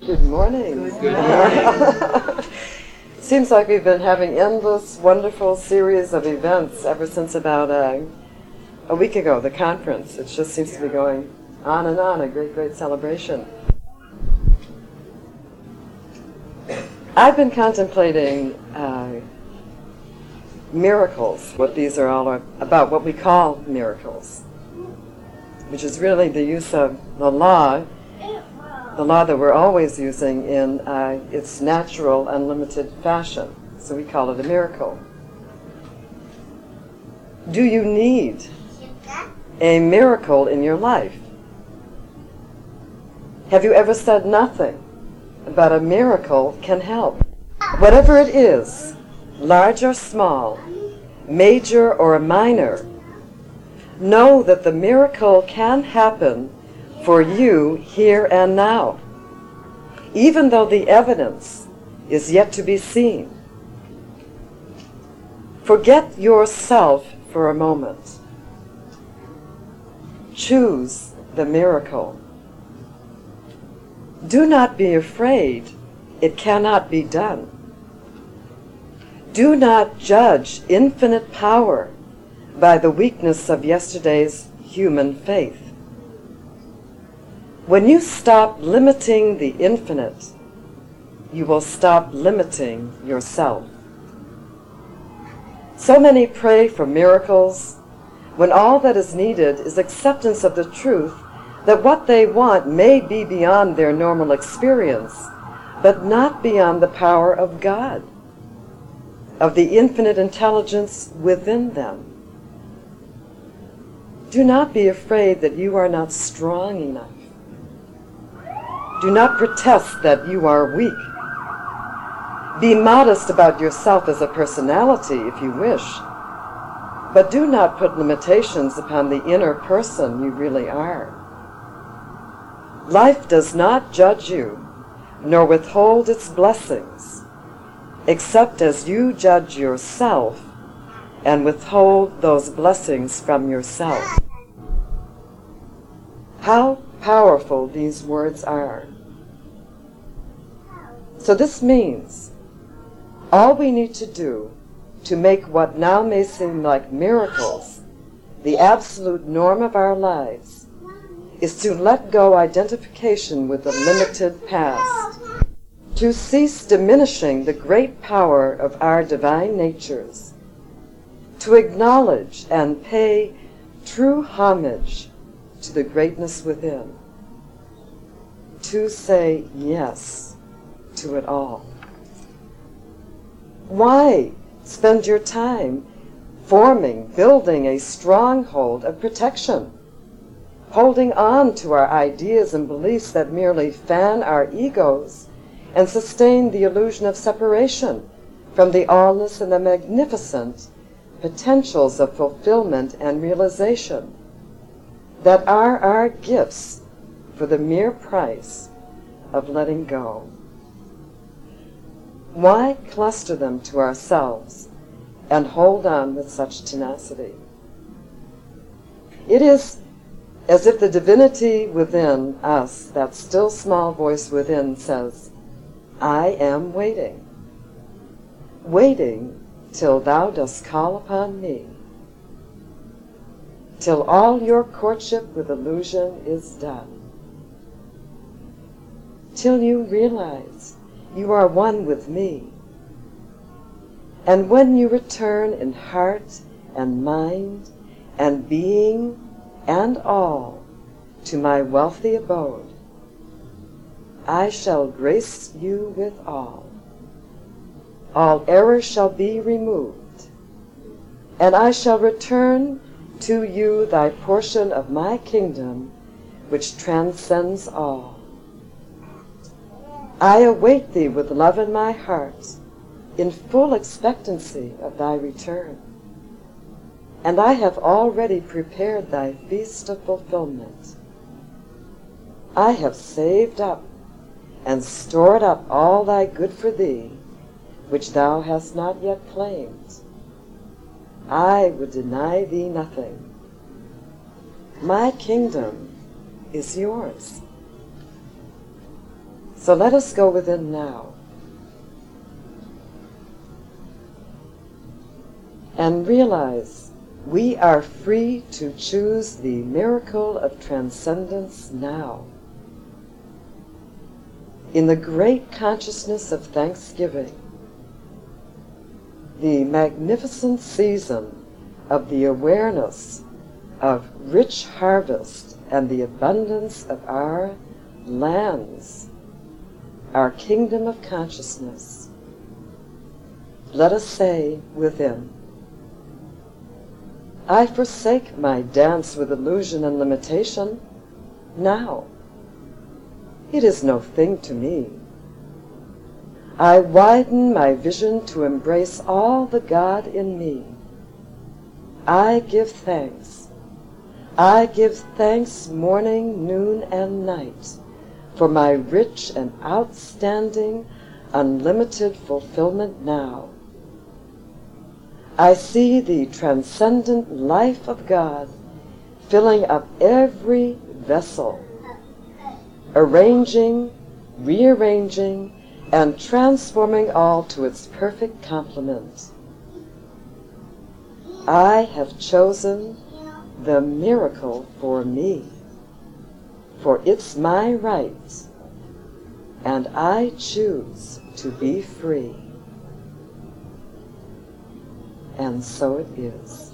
Good morning. Good morning. Seems like we've been having endless, wonderful series of events ever since about a week ago, the conference. It just seems to be going on and on, a great, great celebration. I've been contemplating miracles, what these are all about, what we call miracles, which is really the use of the law that we're always using in its natural, unlimited fashion. So we call it a miracle. Do you need a miracle in your life? Have you ever said nothing but a miracle can help? Whatever it is, large or small, major or minor, know that the miracle can happen for you here and now, even though the evidence is yet to be seen. Forget yourself for a moment. Choose the miracle. Do not be afraid it cannot be done. Do not judge infinite power by the weakness of yesterday's human faith. When you stop limiting the infinite, you will stop limiting yourself. So many pray for miracles when all that is needed is acceptance of the truth that what they want may be beyond their normal experience, but not beyond the power of God, of the infinite intelligence within them. Do not be afraid that you are not strong enough. Do not protest that you are weak. Be modest about yourself as a personality if you wish, but do not put limitations upon the inner person you really are. Life does not judge you, nor withhold its blessings, except as you judge yourself and withhold those blessings from yourself. How powerful these words are. So this means all we need to do to make what now may seem like miracles the absolute norm of our lives is to let go identification with the limited past, to cease diminishing the great power of our divine natures, to acknowledge and pay true homage to the greatness within, to say yes to it all. Why spend your time building a stronghold of protection, holding on to our ideas and beliefs that merely fan our egos and sustain the illusion of separation from the allness and the magnificent potentials of fulfillment and realization that are our gifts for the mere price of letting go? Why cluster them to ourselves and hold on with such tenacity? It is as if the divinity within us, that still small voice within, says, I am waiting, waiting till thou dost call upon me, till all your courtship with illusion is done, till you realize you are one with me. And when you return in heart and mind and being and all to my wealthy abode, I shall grace you with all. All error shall be removed, and I shall return to you thy portion of my kingdom, which transcends all. I await thee with love in my heart, in full expectancy of thy return. And I have already prepared thy feast of fulfillment. I have saved up and stored up all thy good for thee, which thou hast not yet claimed. I would deny thee nothing. My kingdom is yours. So let us go within now and realize we are free to choose the miracle of transcendence now. In the great consciousness of Thanksgiving, the magnificent season of the awareness of rich harvest and the abundance of our lands, our kingdom of consciousness, let us say within, I forsake my dance with illusion and limitation now. It is no thing to me. I widen my vision to embrace all the God in me. I give thanks. I give thanks morning, noon, and night for my rich and outstanding, unlimited fulfillment now. I see the transcendent life of God filling up every vessel, arranging, rearranging, and transforming all to its perfect complement. I have chosen the miracle for me, for it's my right, and I choose to be free. And so it is.